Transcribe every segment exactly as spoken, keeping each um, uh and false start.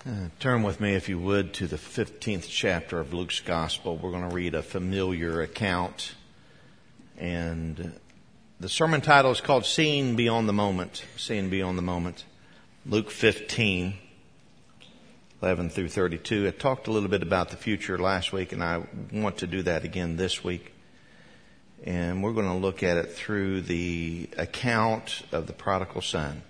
Uh, turn with me, if you would, to the fifteenth chapter of Luke's Gospel. We're going to read a familiar account. And the sermon title is called Seeing Beyond the Moment. Seeing Beyond the Moment. Luke fifteen, eleven through thirty-two. I talked a little bit about the future last week, and I want to do that again this week. And we're going to look at it through the account of the prodigal son.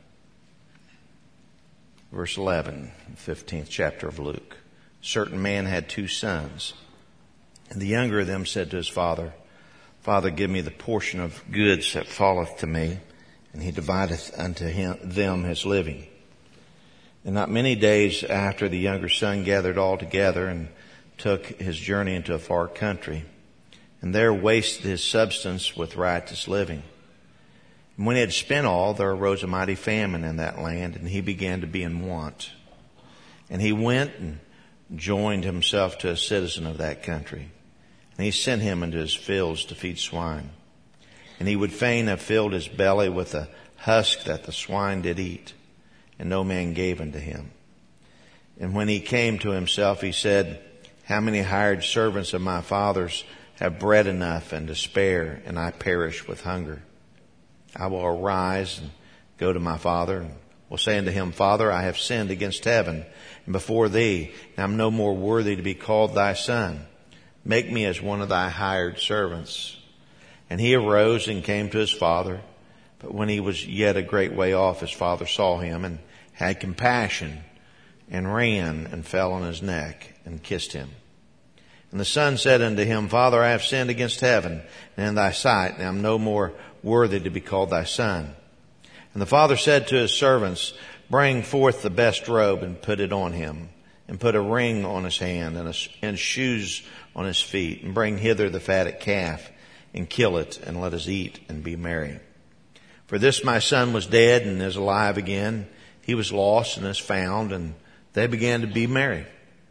Verse eleven, fifteenth chapter of Luke. A certain man had two sons, and the younger of them said to his father, Father, give me the portion of goods that falleth to me. And he divideth unto him, them his living. And not many days after, the younger son gathered all together and took his journey into a far country, and there wasted his substance with riotous living. And when he had spent all, there arose a mighty famine in that land, and he began to be in want. And he went and joined himself to a citizen of that country. And he sent him into his fields to feed swine. And he would fain have filled his belly with the husk that the swine did eat. And no man gave unto him. And when he came to himself, he said, How many hired servants of my father's have bread enough and to spare, and I perish with hunger? I will arise and go to my father, and will say unto him, Father, I have sinned against heaven and before thee, and I am no more worthy to be called thy son. Make me as one of thy hired servants. And he arose and came to his father. But when he was yet a great way off, his father saw him and had compassion, and ran and fell on his neck and kissed him. And the son said unto him, Father, I have sinned against heaven and in thy sight, and I am no more worthy to be called thy son. And the father said to his servants, Bring forth the best robe and put it on him, and put a ring on his hand and, a, and shoes on his feet, and bring hither the fatted calf, and kill it, and let us eat and be merry. For this my son was dead and is alive again. He was lost and is found, and they began to be merry.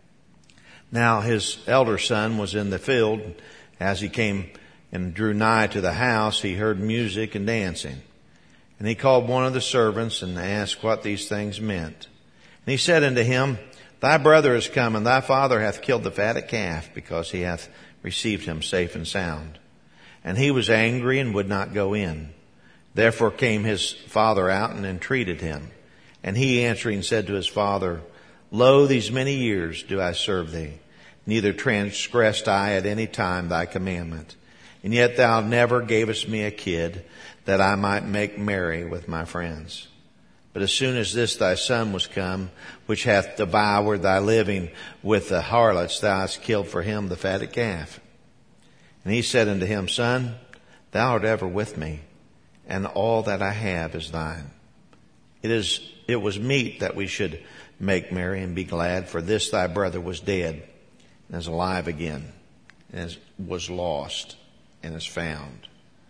Now his elder son was in the field. As he came and drew nigh to the house, he heard music and dancing. And he called one of the servants and asked what these things meant. And he said unto him, Thy brother is come, and thy father hath killed the fatted calf, because he hath received him safe and sound. And he was angry and would not go in. Therefore came his father out and entreated him. And he answering said to his father, Lo, these many years do I serve thee. Neither transgressed I at any time thy commandment. And yet thou never gavest me a kid, that I might make merry with my friends. But as soon as this thy son was come, which hath devoured thy living with the harlots, thou hast killed for him the fatted calf. And he said unto him, Son, thou art ever with me, and all that I have is thine. It is, it was meet that we should make merry and be glad, for this thy brother was dead, and is alive again, and is, was lost, and is found.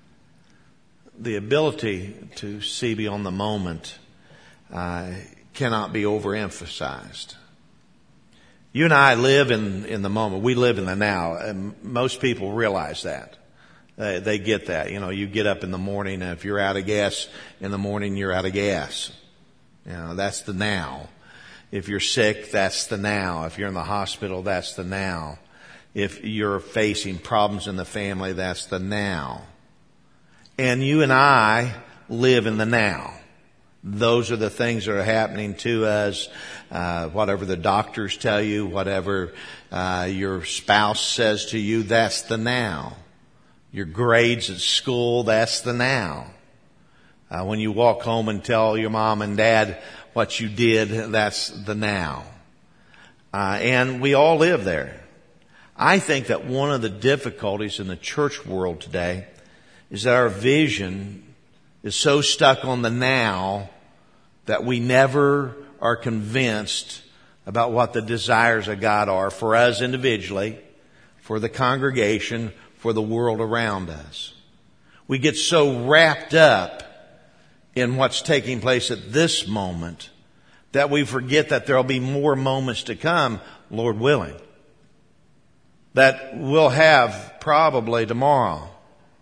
The ability to see beyond the moment uh, cannot be overemphasized. You and I live in, in the moment. We live in the now. And most people realize that. They, they get that. You know, you get up in the morning, and if you're out of gas in the morning, you're out of gas. You know, that's the now. If you're sick, that's the now. If you're in the hospital, that's the now. If you're facing problems in the family, that's the now. And you and I live in the now. Those are the things that are happening to us. Uh, whatever the doctors tell you, whatever uh, your spouse says to you, that's the now. Your grades at school, that's the now. Uh, when you walk home and tell your mom and dad what you did, that's the now. Uh, and we all live there. I think that one of the difficulties in the church world today is that our vision is so stuck on the now that we never are convinced about what the desires of God are for us individually, for the congregation, for the world around us. We get so wrapped up in what's taking place at this moment that we forget that there'll be more moments to come, Lord willing, that we'll have probably tomorrow.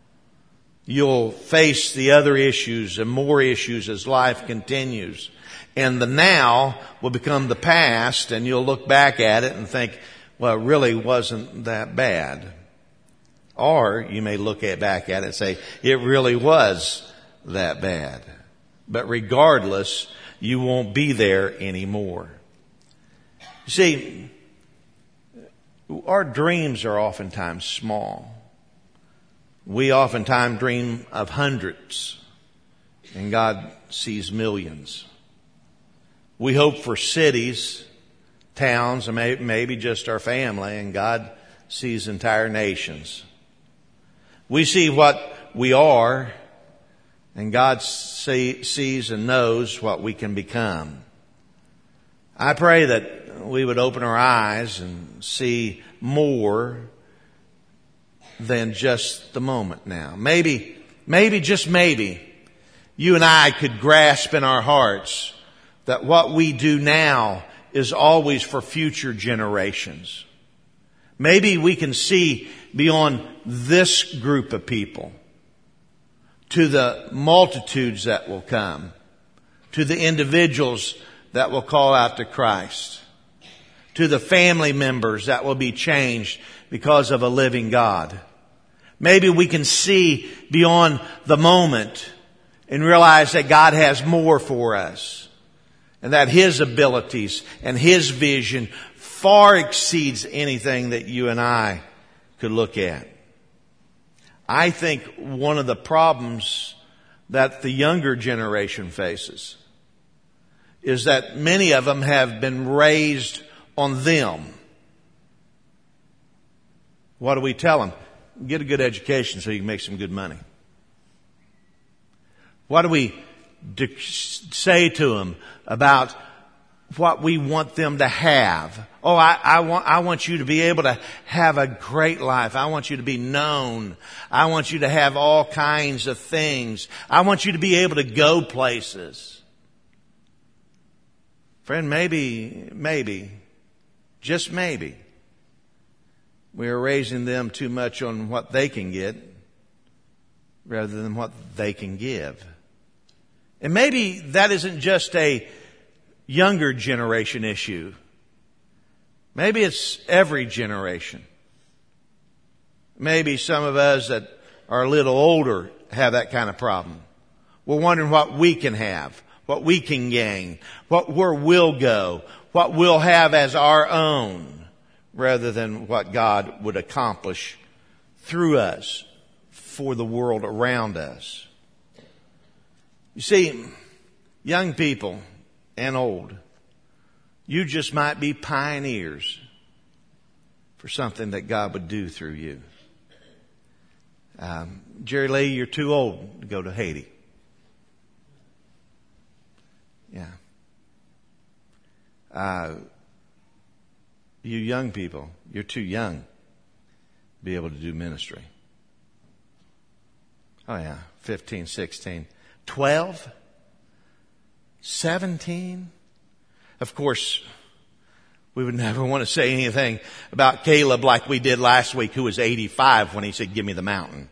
You'll face the other issues and more issues as life continues. And the now will become the past, and you'll look back at it and think, well, it really wasn't that bad. Or you may look at back at it and say, it really was that bad. But regardless, you won't be there anymore. You see, our dreams are oftentimes small. We oftentimes dream of hundreds, and God sees millions. We hope for cities, towns, and maybe just our family, and God sees entire nations. We see what we are, and God see, sees and knows what we can become. I pray that we would open our eyes and see more than just the moment now. Maybe, maybe, just maybe, you and I could grasp in our hearts that what we do now is always for future generations. Maybe we can see beyond this group of people to the multitudes that will come, to the individuals that will call out to Christ, to the family members that will be changed because of a living God. Maybe we can see beyond the moment and realize that God has more for us, and that His abilities and His vision far exceeds anything that you and I could look at. I think one of the problems that the younger generation faces is that many of them have been raised on them. What do we tell them? Get a good education so you can make some good money. What do we de- say to them about what we want them to have? Oh, I, I want, I want you to be able to have a great life. I want you to be known. I want you to have all kinds of things. I want you to be able to go places. Friend, maybe, maybe, just maybe, we are raising them too much on what they can get rather than what they can give. And maybe that isn't just a younger generation issue. Maybe it's every generation. Maybe some of us that are a little older have that kind of problem. We're wondering what we can have, what we can gain, what where we'll go, what we'll have as our own, rather than what God would accomplish through us for the world around us. You see, young people and old, you just might be pioneers for something that God would do through you. Um, Jerry Lee, you're too old to go to Haiti. Yeah. Uh, you young people, you're too young to be able to do ministry. Oh yeah, fifteen, sixteen, twelve, seventeen. Of course, we would never want to say anything about Caleb like we did last week, who was eighty-five when he said, "Give me the mountain."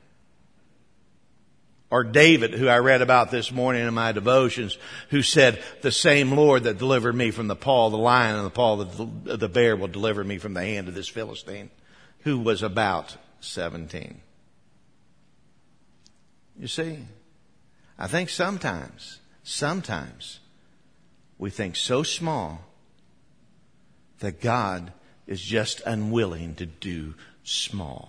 Or David, who I read about this morning in my devotions, who said, "The same Lord that delivered me from the paw of the lion and the paw of the, the bear will deliver me from the hand of this Philistine," who was about seventeen. You see, I think sometimes, sometimes we think so small that God is just unwilling to do small.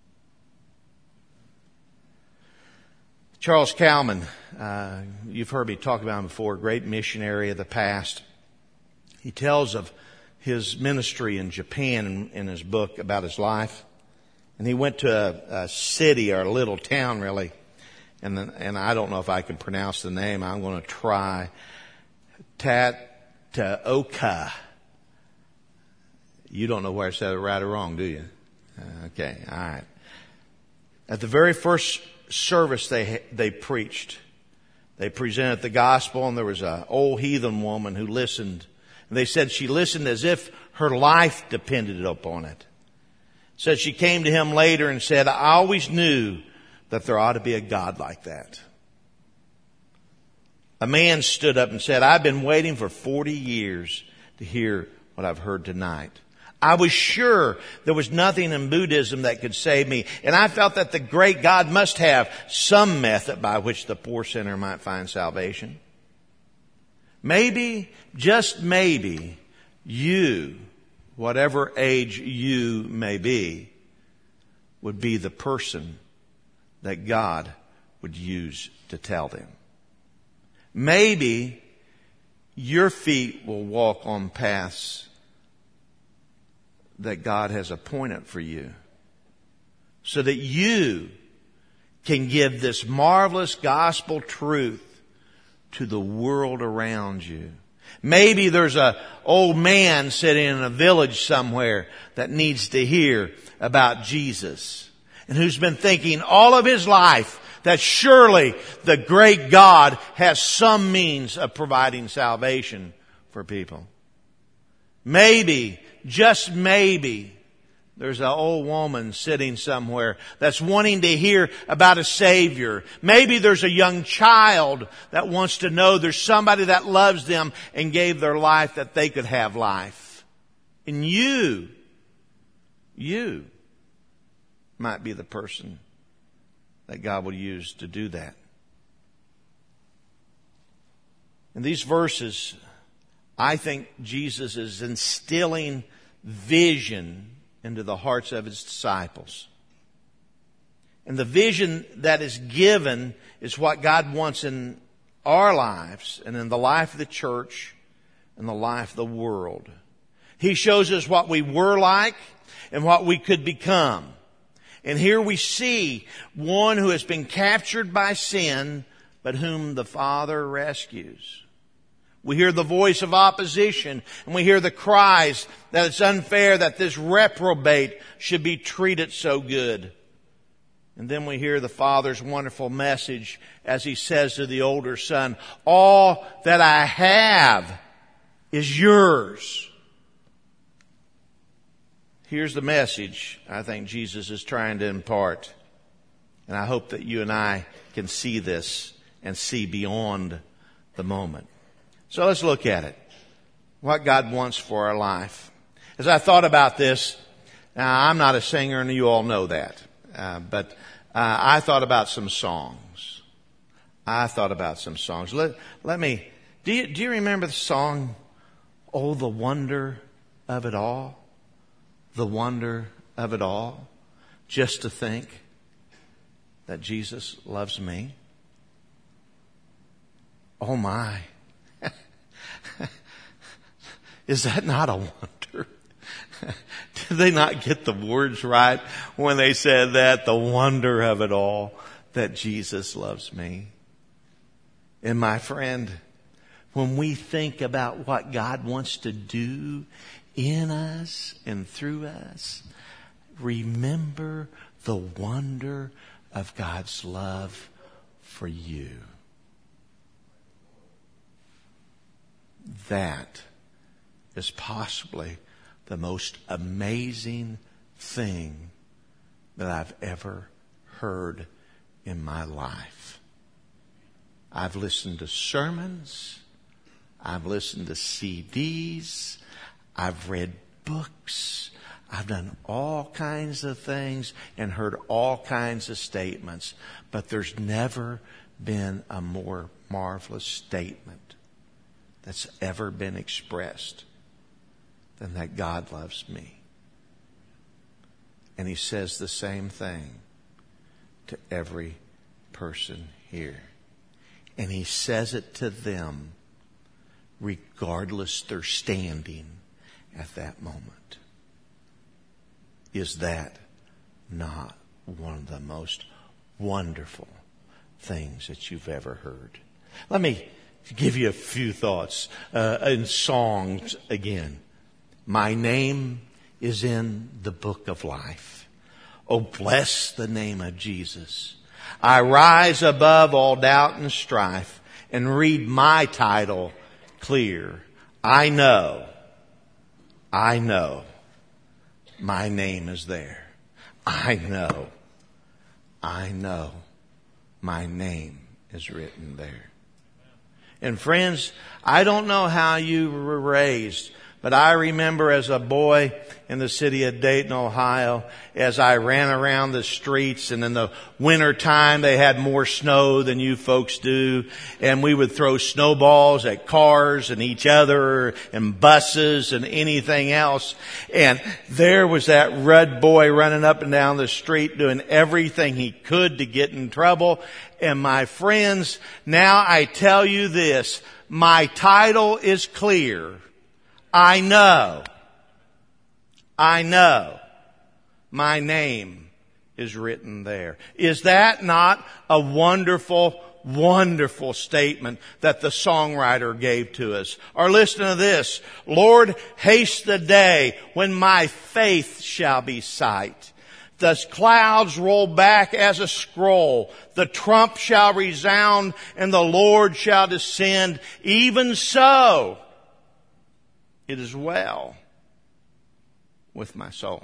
Charles Calman, uh, you've heard me talk about him before, great missionary of the past. He tells of his ministry in Japan in, in his book about his life. And he went to a, a city or a little town, really. And then, and I don't know if I can pronounce the name. I'm going to try. Tataoka. You don't know where I said it right or wrong, do you? Uh, okay, all right. At the very first service they they preached, they presented the gospel, and there was an old heathen woman who listened. And they said she listened as if her life depended upon it. Said she came to him later and said, "I always knew that there ought to be a God like that." A man stood up and said, I've been waiting for forty years to hear what I've heard tonight. I was sure there was nothing in Buddhism that could save me. And I felt that the great God must have some method by which the poor sinner might find salvation. Maybe, just maybe, you, whatever age you may be, would be the person that God would use to tell them. Maybe your feet will walk on paths that God has appointed for you, so that you can give this marvelous gospel truth to the world around you. Maybe there's an old man sitting in a village somewhere that needs to hear about Jesus, and who's been thinking all of his life that surely the great God has some means of providing salvation for people. Maybe, just maybe, there's an old woman sitting somewhere that's wanting to hear about a Savior. Maybe there's a young child that wants to know there's somebody that loves them and gave their life that they could have life. And you, you might be the person that God will use to do that. In these verses, I think Jesus is instilling vision into the hearts of his disciples. And the vision that is given is what God wants in our lives and in the life of the church and the life of the world. He shows us what we were like and what we could become. And here we see one who has been captured by sin, but whom the Father rescues. We hear the voice of opposition, and we hear the cries that it's unfair that this reprobate should be treated so good. And then we hear the Father's wonderful message as he says to the older son, all that I have is yours. Here's the message I think Jesus is trying to impart. And I hope that you and I can see this and see beyond the moment. So let's look at it. What God wants for our life. As I thought about this, now I'm not a singer and you all know that. Uh, but uh, I thought about some songs. I thought about some songs. Let, let me, do you, do you remember the song, Oh, the Wonder of It All? The wonder of it all. Just to think that Jesus loves me. Oh my. Is that not a wonder? Did they not get the words right when they said that? The wonder of it all, that Jesus loves me. And my friend, when we think about what God wants to do in us and through us, remember the wonder of God's love for you. That is possibly the most amazing thing that I've ever heard in my life. I've listened to sermons. I've listened to C Ds. I've read books. I've done all kinds of things and heard all kinds of statements. But there's never been a more marvelous statement that's ever been expressed than that God loves me. And he says the same thing to every person here. And he says it to them regardless their standing at that moment. Is that not one of the most wonderful things that you've ever heard? Let me give you a few thoughts uh, in songs again. My name is in the book of life. Oh, bless the name of Jesus. I rise above all doubt and strife and read my title clear. I know, I know my name is there. I know, I know my name is written there. And friends, I don't know how you were raised, but I remember as a boy in the city of Dayton, Ohio, as I ran around the streets, and in the winter time they had more snow than you folks do, and we would throw snowballs at cars and each other and buses and anything else. And there was that red boy running up and down the street doing everything he could to get in trouble. And my friends, now I tell you this, my title is clear. I know. I know. My name is written there. Is that not a wonderful, wonderful statement that the songwriter gave to us? Or listen to this. Lord, haste the day when my faith shall be sight. The clouds roll back as a scroll. The trump shall resound and the Lord shall descend. Even so, it is well with my soul.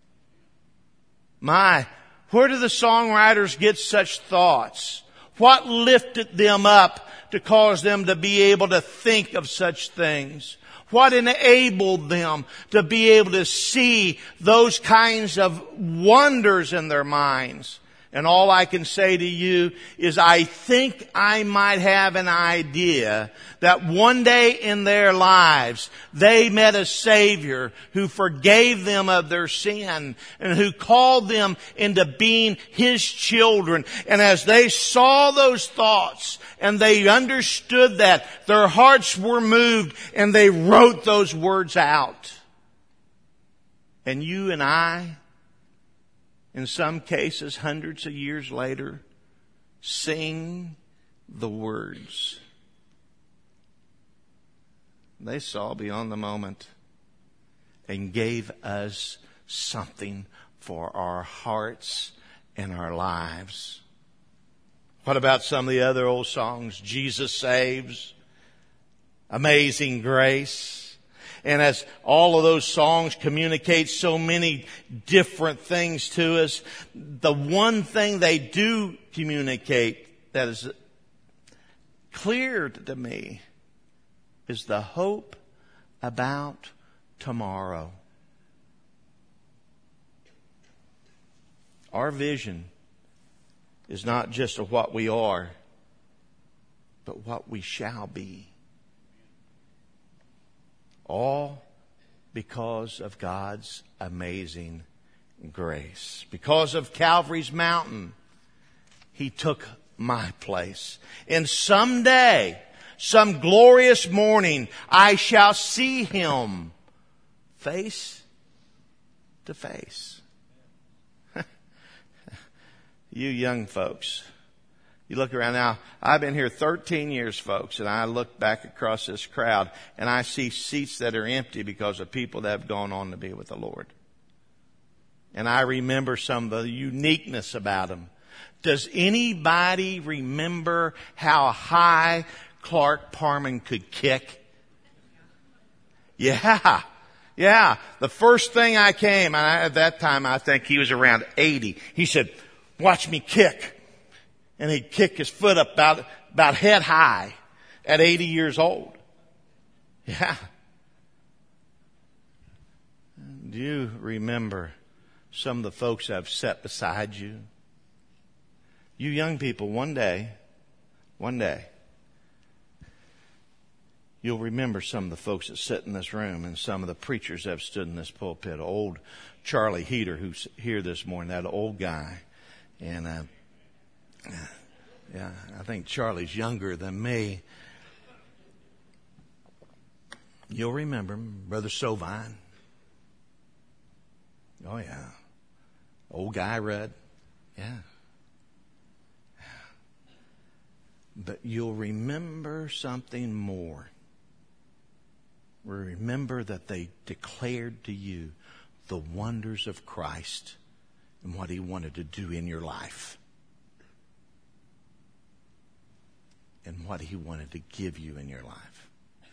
My, where do the songwriters get such thoughts? What lifted them up to cause them to be able to think of such things? What enabled them to be able to see those kinds of wonders in their minds? And all I can say to you is I think I might have an idea that one day in their lives they met a Savior who forgave them of their sin and who called them into being His children. And as they saw those thoughts and they understood that, their hearts were moved and they wrote those words out. And you and I, in some cases, hundreds of years later, sing the words. They saw beyond the moment and gave us something for our hearts and our lives. What about some of the other old songs? Jesus Saves, Amazing Grace. And as all of those songs communicate so many different things to us, the one thing they do communicate that is clear to me is the hope about tomorrow. Our vision is not just of what we are, but what we shall be. All because of God's amazing grace. Because of Calvary's mountain, He took my place. And someday, some glorious morning, I shall see Him face to face. You young folks, you look around now. I've been here thirteen years, folks, and I look back across this crowd and I see seats that are empty because of people that have gone on to be with the Lord. And I remember some of the uniqueness about them. Does anybody remember how high Clark Parman could kick? Yeah. Yeah. The first thing I came, and I, at that time I think he was around eighty. He said, "Watch me kick." And he'd kick his foot up about, about head high at eighty years old. Yeah. Do you remember some of the folks I've sat beside you? You young people, one day, one day, you'll remember some of the folks that sit in this room and some of the preachers that have stood in this pulpit. Old Charlie Heater, who's here this morning, that old guy. And, uh, yeah, I think Charlie's younger than me. You'll remember him, Brother Sovine. Oh, yeah. Old Guy Rudd. Yeah. But you'll remember something more. Remember that they declared to you the wonders of Christ and what He wanted to do in your life. And what He wanted to give you in your life.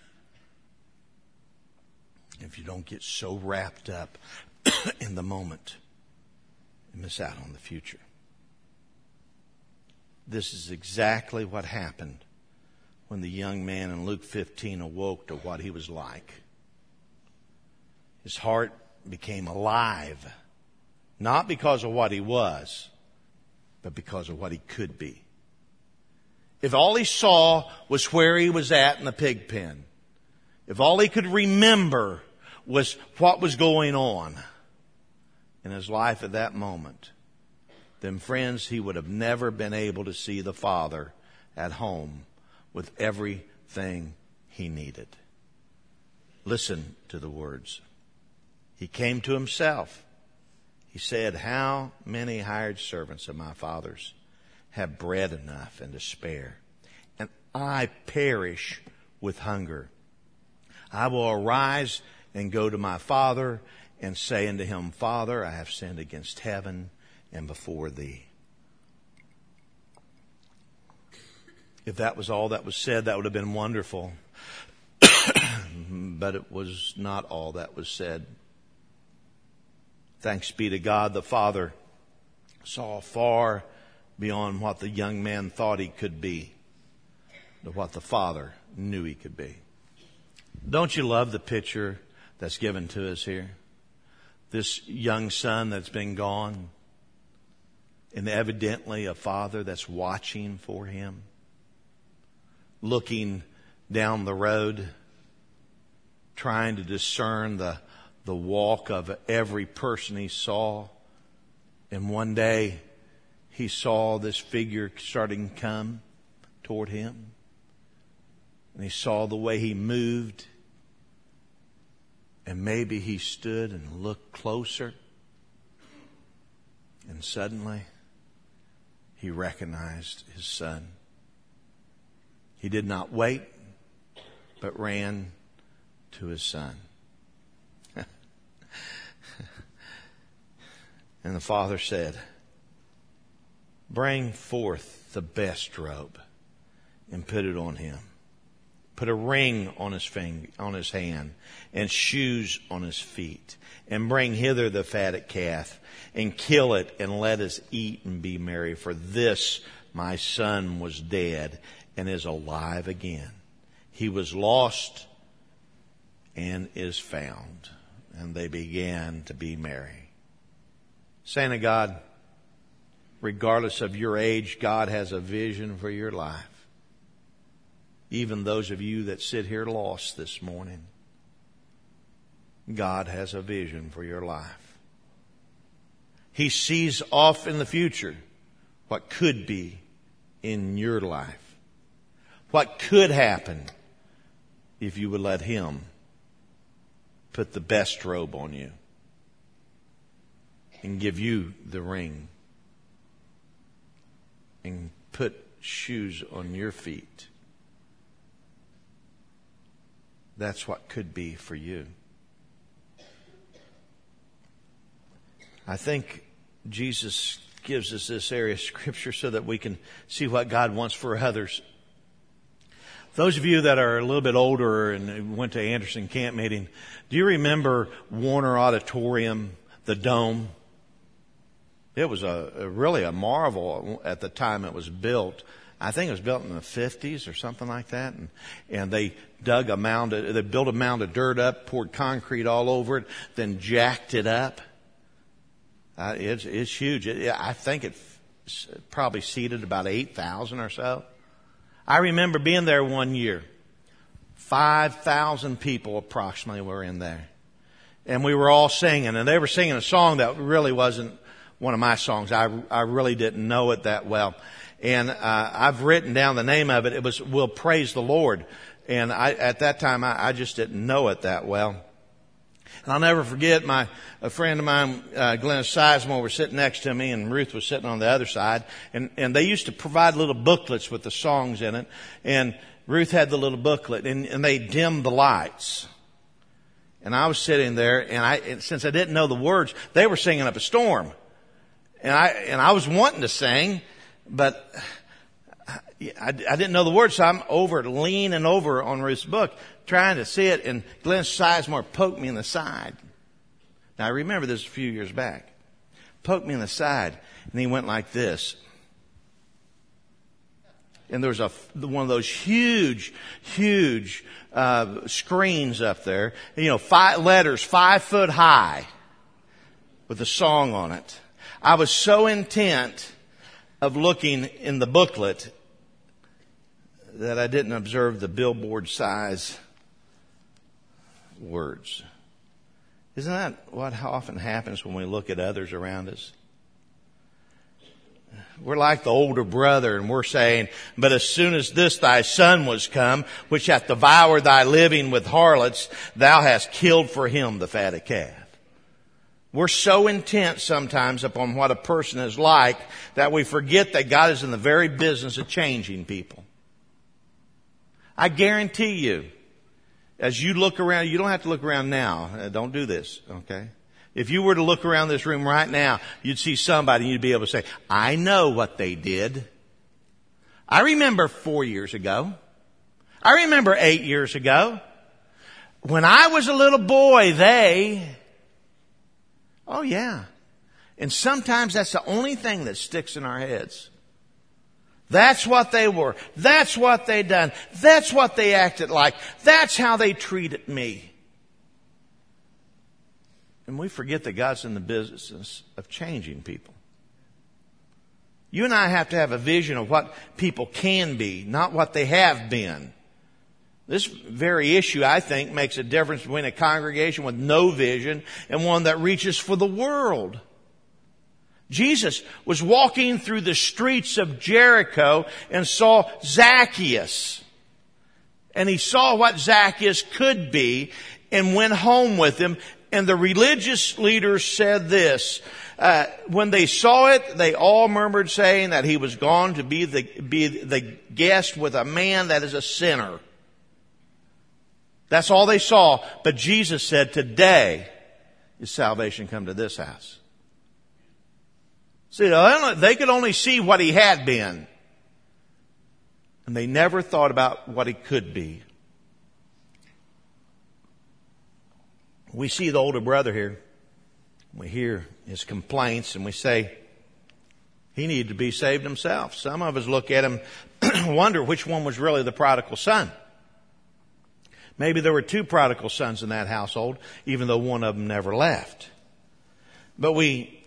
If you don't get so wrapped up in the moment, you miss out on the future. This is exactly what happened when the young man in Luke fifteen awoke to what he was like. His heart became alive, not because of what he was, but because of what he could be. If all he saw was where he was at in the pig pen, if all he could remember was what was going on in his life at that moment, then friends, he would have never been able to see the Father at home with everything he needed. Listen to the words. He came to himself. He said, "How many hired servants of my father's have bread enough and to spare, and I perish with hunger. I will arise and go to my father and say unto him, Father, I have sinned against heaven and before thee." If that was all that was said, that would have been wonderful. But it was not all that was said. Thanks be to God, the Father saw far beyond what the young man thought he could be to what the Father knew he could be. Don't you love the picture that's given to us here? This young son that's been gone, and evidently a father that's watching for him, looking down the road, trying to discern the, the walk of every person he saw. And one day he saw this figure starting to come toward him. And he saw the way he moved. And maybe he stood and looked closer. And suddenly he recognized his son. He did not wait, but ran to his son. And the father said, "Bring forth the best robe and put it on him. Put a ring on his finger, on his hand, and shoes on his feet. And bring hither the fatted calf, and kill it, and let us eat and be merry. For this my son was dead and is alive again. He was lost and is found." And they began to be merry. Saint of God, regardless of your age, God has a vision for your life. Even those of you that sit here lost this morning, God has a vision for your life. He sees off in the future what could be in your life. What could happen if you would let Him put the best robe on you and give you the ring and put shoes on your feet. That's what could be for you. I think Jesus gives us this area of Scripture so that we can see what God wants for others. Those of you that are a little bit older and went to Anderson Camp Meeting, do you remember Warner Auditorium, the dome? It was a, a really a marvel at the time it was built. I think it was built in the fifties or something like that. And, and they dug a mound, of, they built a mound of dirt up, poured concrete all over it, then jacked it up. Uh, it's, it's huge. It, I think it probably seated about eight thousand or so. I remember being there one year. five thousand people approximately were in there. And we were all singing, and they were singing a song that really wasn't one of my songs. I, I really didn't know it that well. And uh, I've written down the name of it. It was "We'll Praise the Lord." And I, at that time, I, I just didn't know it that well. And I'll never forget my a friend of mine, uh, Glenn Sizemore, was sitting next to me, and Ruth was sitting on the other side. And, and they used to provide little booklets with the songs in it. And Ruth had the little booklet, and, and they dimmed the lights. And I was sitting there, and I and since I didn't know the words, they were singing up a storm. And I and I was wanting to sing, but I, I didn't know the words, so I'm over leaning over on Ruth's book, trying to see it, and Glenn Sizemore poked me in the side. Now I remember this a few years back. Poked me in the side, and he went like this. And there's a, one of those huge, huge, uh, screens up there, you know, five letters, five foot high with a song on it. I was so intent of looking in the booklet that I didn't observe the billboard size words. Isn't that what often happens when we look at others around us? We're like the older brother, and we're saying, but as soon as this thy son was come, which hath devoured thy living with harlots, thou hast killed for him the fatted calf. We're so intent sometimes upon what a person is like that we forget that God is in the very business of changing people. I guarantee you, as you look around, you don't have to look around now. Uh, don't do this, okay? If you were to look around this room right now, you'd see somebody and you'd be able to say, I know what they did. I remember four years ago. I remember eight years ago. When I was a little boy, they... Oh yeah. And sometimes that's the only thing that sticks in our heads. That's what they were. That's what they done. That's what they acted like. That's how they treated me. And we forget that God's in the business of changing people. You and I have to have a vision of what people can be, not what they have been. This very issue, I think, makes a difference between a congregation with no vision and one that reaches for the world. Jesus was walking through the streets of Jericho and saw Zacchaeus. And he saw what Zacchaeus could be and went home with him. And the religious leaders said this. Uh, when they saw it, they all murmured, saying that he was gone to be the, be the guest with a man that is a sinner. That's all they saw. But Jesus said, today is salvation come to this house. See, they could only see what he had been. And they never thought about what he could be. We see the older brother here. We hear his complaints and we say, he needed to be saved himself. Some of us look at him and wonder which one was really the prodigal son. Maybe there were two prodigal sons in that household, even though one of them never left. But we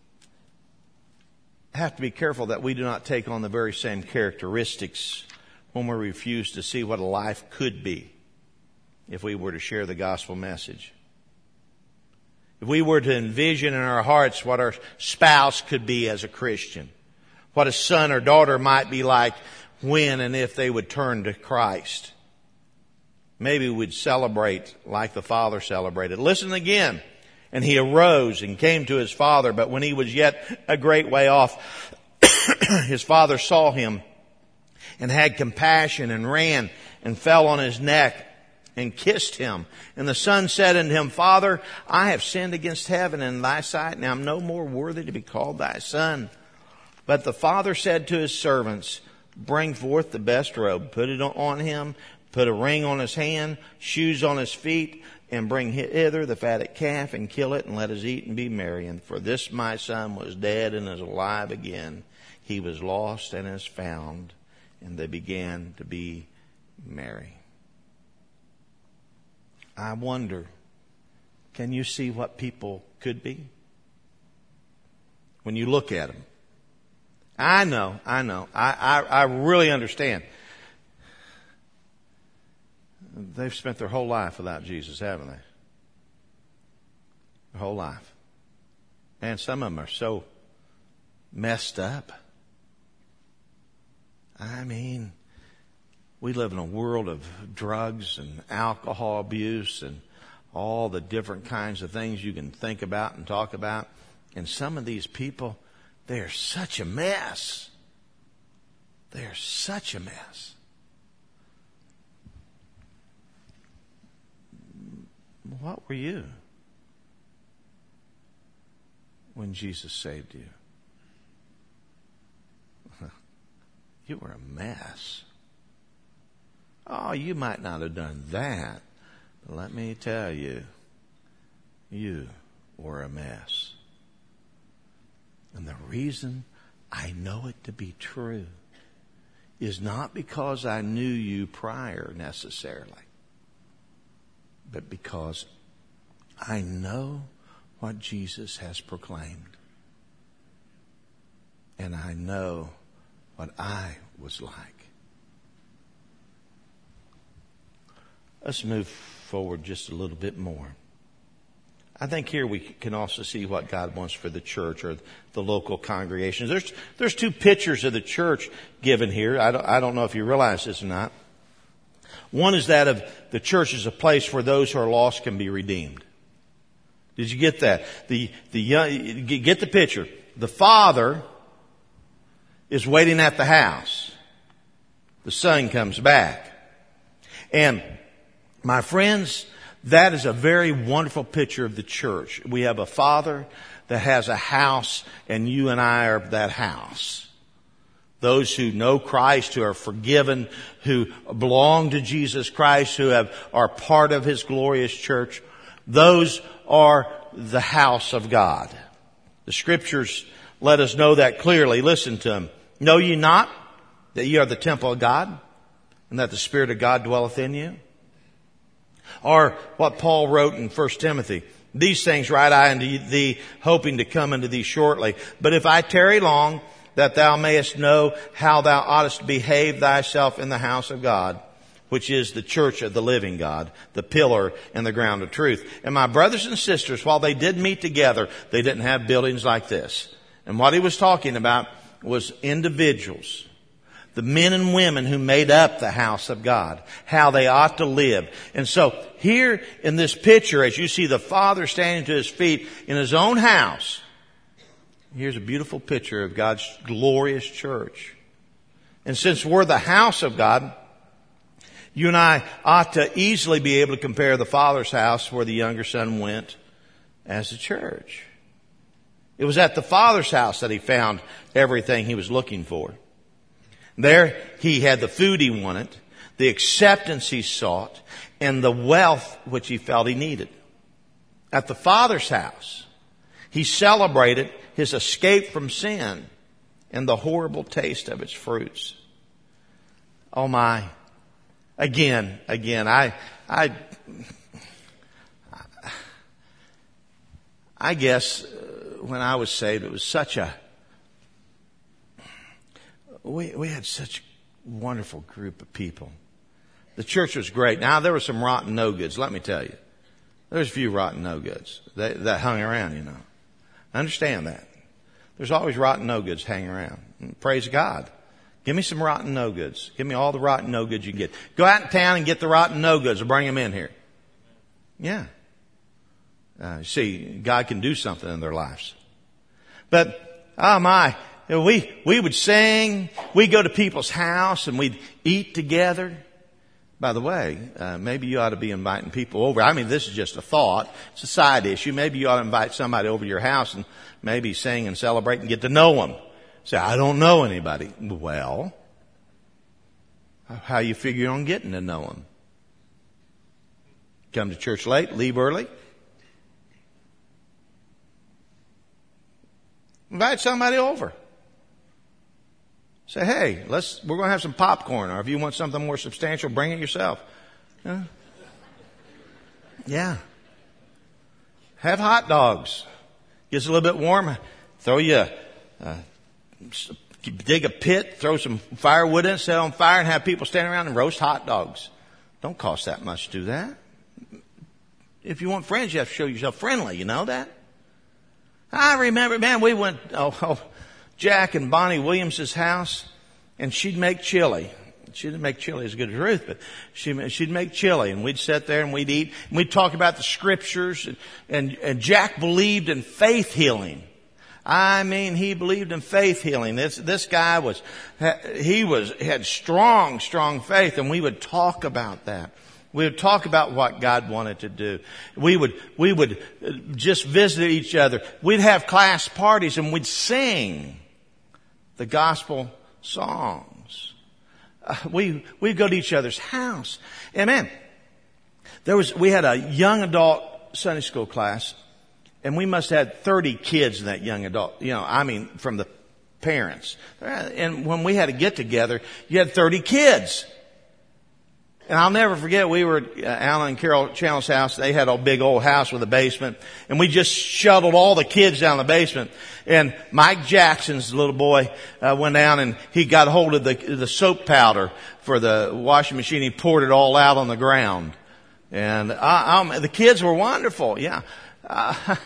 have to be careful that we do not take on the very same characteristics when we refuse to see what a life could be if we were to share the gospel message. If we were to envision in our hearts what our spouse could be as a Christian, what a son or daughter might be like when and if they would turn to Christ, maybe we'd celebrate like the father celebrated. Listen again. And he arose and came to his father, but when he was yet a great way off, his father saw him and had compassion and ran and fell on his neck and kissed him. And the son said unto him, Father, I have sinned against heaven and in thy sight, and I am no more worthy to be called thy son. But the father said to his servants, bring forth the best robe, put it on him, put a ring on his hand, shoes on his feet, and bring hither the fatted calf, and kill it, and let us eat and be merry. And for this my son was dead and is alive again. He was lost and is found. And they began to be merry. I wonder, can you see what people could be when you look at them? I know, I know. I, I, I really understand. They've spent their whole life without Jesus, haven't they? Their whole life. And some of them are so messed up. I mean, we live in a world of drugs and alcohol abuse and all the different kinds of things you can think about and talk about. And some of these people, they're such a mess. They're such a mess. What were you when Jesus saved you? You were a mess. Oh, you might not have done that, but let me tell you, you were a mess. And the reason I know it to be true is not because I knew you prior necessarily, but because I know what Jesus has proclaimed. And I know what I was like. Let's move forward just a little bit more. I think here we can also see what God wants for the church or the local congregations. There's, there's two pictures of the church given here. I don't, I don't know if you realize this or not. One is that of the church as a place where those who are lost can be redeemed. Did you get that? The, the young, get the picture. The father is waiting at the house. The son comes back. And my friends, that is a very wonderful picture of the church. We have a father that has a house, and you and I are that house. Those who know Christ, who are forgiven, who belong to Jesus Christ, who have, are part of His glorious church, those are the house of God. The Scriptures let us know that clearly. Listen to them. Know ye not that ye are the temple of God, and that the Spirit of God dwelleth in you? Or what Paul wrote in First Timothy, these things write I unto thee, hoping to come unto thee shortly. But if I tarry long, that thou mayest know how thou oughtest to behave thyself in the house of God, which is the church of the living God, the pillar and the ground of truth. And my brothers and sisters, while they did meet together, they didn't have buildings like this. And what he was talking about was individuals, the men and women who made up the house of God, how they ought to live. And so here in this picture, as you see the father standing to his feet in his own house, here's a beautiful picture of God's glorious church. And since we're the house of God, you and I ought to easily be able to compare the father's house where the younger son went as the church. It was at the father's house that he found everything he was looking for. There he had the food he wanted, the acceptance he sought, and the wealth which he felt he needed. At the Father's house, he celebrated his escape from sin and the horrible taste of its fruits. Oh my. Again, again, I, I, I guess when I was saved, it was such a, We, we had such a wonderful group of people. The church was great. Now, there were some rotten no-goods, let me tell you. There's a few rotten no-goods that, that hung around, you know. I understand that. There's always rotten no-goods hanging around. And praise God. Give me some rotten no-goods. Give me all the rotten no-goods you can get. Go out in town and get the rotten no-goods and bring them in here. Yeah. Uh, see, God can do something in their lives. But, oh my... We, we would sing, we'd go to people's house and we'd eat together. By the way, uh, maybe you ought to be inviting people over. I mean, this is just a thought. It's a side issue. Maybe you ought to invite somebody over to your house and maybe sing and celebrate and get to know them. Say, I don't know anybody. Well, how you figure on getting to know them? Come to church late, leave early. Invite somebody over. Say, hey, let's, we're going to have some popcorn, or if you want something more substantial, bring it yourself. Yeah. Yeah. Have hot dogs. Gets a little bit warm. Throw you a, uh, dig a pit, throw some firewood in, set it on fire, and have people stand around and roast hot dogs. Don't cost that much to do that. If you want friends, you have to show yourself friendly. You know that? I remember, man, we went, oh, oh Jack and Bonnie Williams' house, and she'd make chili. She didn't make chili as good as Ruth, but she, she'd make chili, and we'd sit there and we'd eat, and we'd talk about the scriptures, and, and, and Jack believed in faith healing. I mean, he believed in faith healing. This, this guy was, he was, had strong, strong faith, and we would talk about that. We would talk about what God wanted to do. We would, we would just visit each other. We'd have class parties and we'd sing the gospel songs. Uh, we, we'd go to each other's house. Amen. There was, we had a young adult Sunday school class, and we must have had thirty kids in that young adult. You know, I mean, from the parents. And when we had a get together, you had thirty kids. And I'll never forget, we were at Alan and Carol Channel's house. They had a big old house with a basement. And we just shuttled all the kids down the basement. And Mike Jackson's little boy uh, went down and he got hold of the, the soap powder for the washing machine. He poured it all out on the ground. And I, um, the kids were wonderful. Yeah. Uh,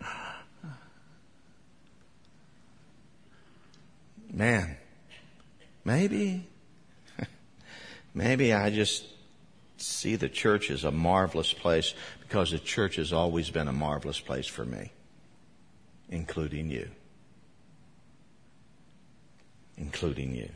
man, maybe... Maybe I just see the church as a marvelous place because the church has always been a marvelous place for me, including you. Including you.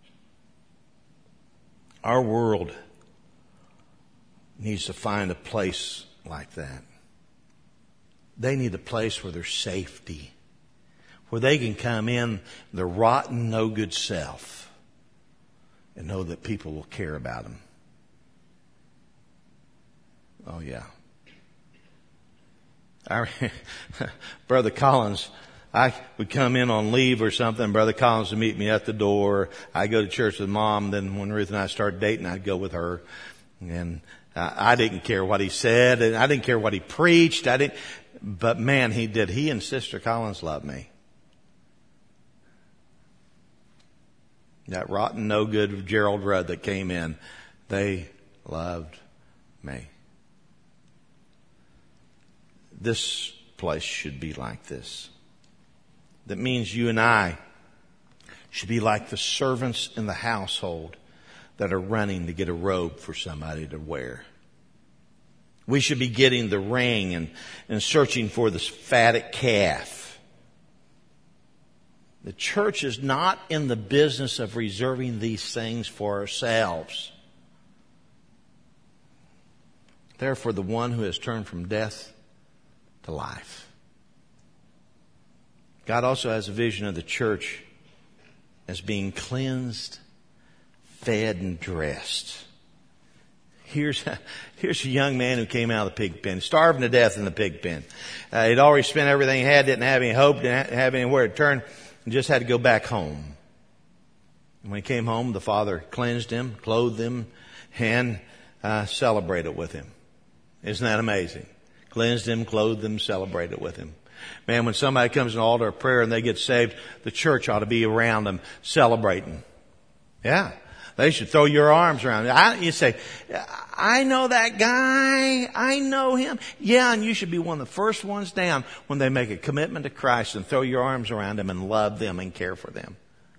Our world needs to find a place like that. They need a place where there's safety, where they can come in their rotten, no good self and know that people will care about them. Oh, yeah. I, Brother Collins, I would come in on leave or something. Brother Collins would meet me at the door. I'd go to church with Mom. Then when Ruth and I started dating, I'd go with her. And I, I didn't care what he said. And I didn't care what he preached. I didn't. But man, he did. He and Sister Collins loved me. That rotten, no good Gerald Rudd that came in, they loved me. This place should be like this. That means you and I should be like the servants in the household that are running to get a robe for somebody to wear. We should be getting the ring and, and searching for the fatted calf. The church is not in the business of reserving these things for ourselves. They're for the one who has turned from death to life. God also has a vision of the church as being cleansed, fed, and dressed. Here's a, here's a young man who came out of the pig pen, starving to death in the pig pen. Uh, he'd already spent everything he had, didn't have any hope, didn't have anywhere to turn. And just had to go back home. And when he came home, the Father cleansed him, clothed him, and uh, celebrated with him. Isn't that amazing? Cleansed him, clothed him, celebrated with him. Man, when somebody comes to an altar of prayer and they get saved, the church ought to be around them celebrating. Yeah. They should throw your arms around. I, you say, I know that guy. I know him. Yeah, and you should be one of the first ones down when they make a commitment to Christ and throw your arms around them and love them and care for them.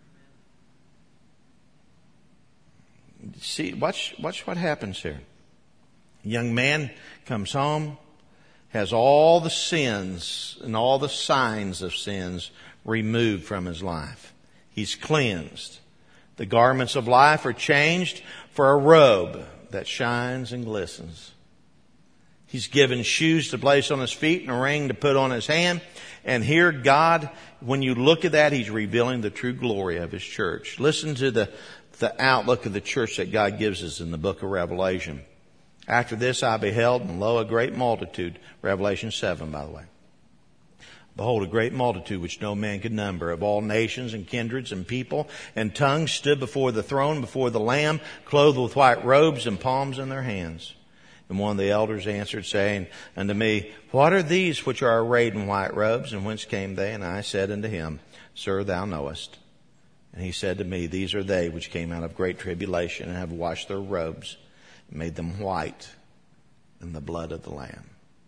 See, watch, watch what happens here. A young man comes home, has all the sins and all the signs of sins removed from his life. He's cleansed. The garments of life are changed for a robe that shines and glistens. He's given shoes to place on his feet and a ring to put on his hand. And here God, when you look at that, He's revealing the true glory of His church. Listen to the, the outlook of the church that God gives us in the book of Revelation. After this I beheld, and lo, a great multitude. Revelation seven, by the way. Behold, a great multitude which no man could number, of all nations and kindreds and people and tongues, stood before the throne, before the Lamb, clothed with white robes and palms in their hands. And one of the elders answered, saying unto me, What are these which are arrayed in white robes, and whence came they? And I said unto him, Sir, thou knowest. And he said to me, These are they which came out of great tribulation, and have washed their robes, and made them white in the blood of the Lamb.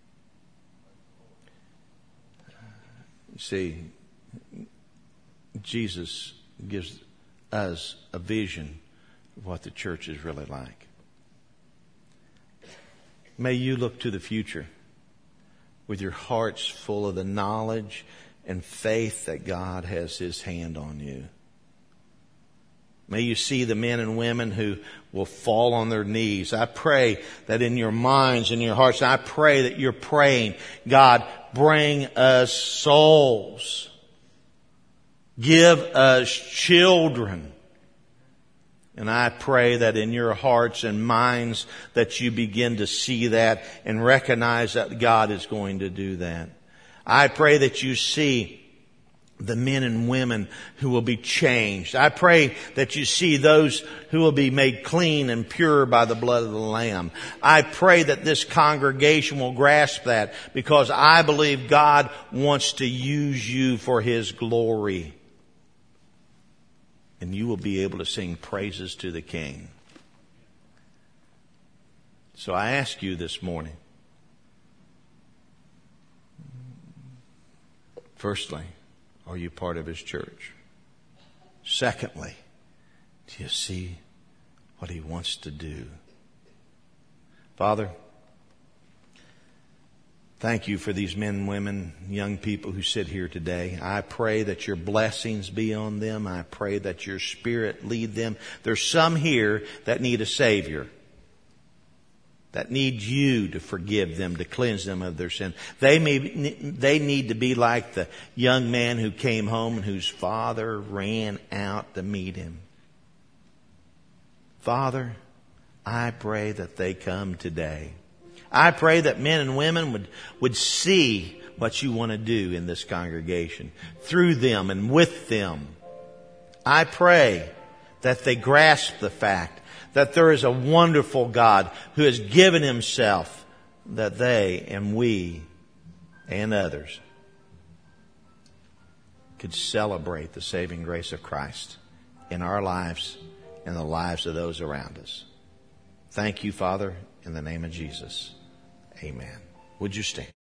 You see, Jesus gives us a vision of what the church is really like. May you look to the future with your hearts full of the knowledge and faith that God has His hand on you. May you see the men and women who will fall on their knees. I pray that in your minds and your hearts, I pray that you're praying, God, bring us souls. Give us children. And I pray that in your hearts and minds that you begin to see that and recognize that God is going to do that. I pray that you see the men and women who will be changed. I pray that you see those who will be made clean and pure by the blood of the Lamb. I pray that this congregation will grasp that, because I believe God wants to use you for His glory. And you will be able to sing praises to the King. So I ask you this morning, firstly, are you part of His church? Secondly, do you see what He wants to do? Father, thank you for these men and women, young people who sit here today. I pray that your blessings be on them. I pray that your Spirit lead them. There's some here that need a Savior, that need you to forgive them, to cleanse them of their sin. They may, they need to be like the young man who came home and whose father ran out to meet him. Father, I pray that they come today. I pray that men and women would, would see what you want to do in this congregation, through them and with them. I pray that they grasp the fact that there is a wonderful God who has given Himself, that they and we and others could celebrate the saving grace of Christ in our lives and the lives of those around us. Thank you, Father, in the name of Jesus. Amen. Would you stand?